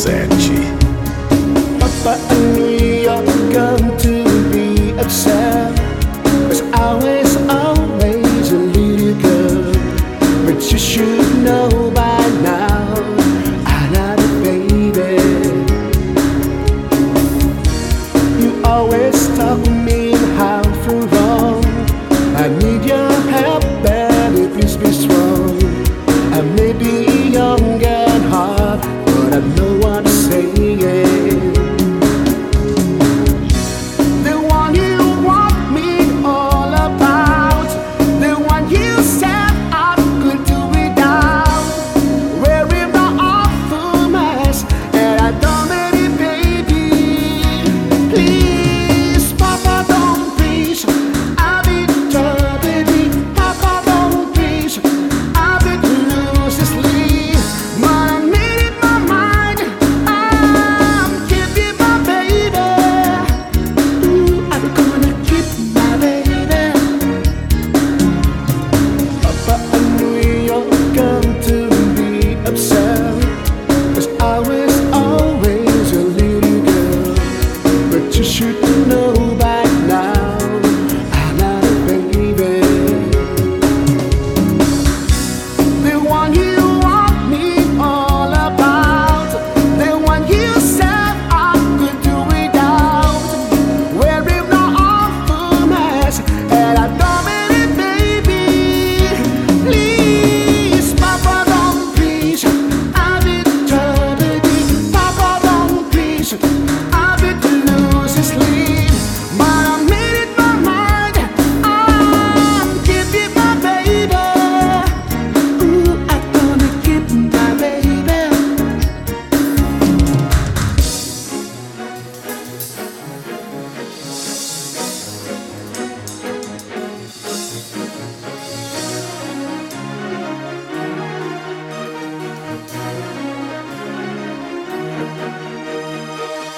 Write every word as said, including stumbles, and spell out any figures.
Sete. Papa, I knew you're going to be upset, 'cause I was always a little girl. But you should know by now I'm not a baby. You always talk me how from wrong. I need your help, baby, please be strong. I may be young and hard, but I know what to say.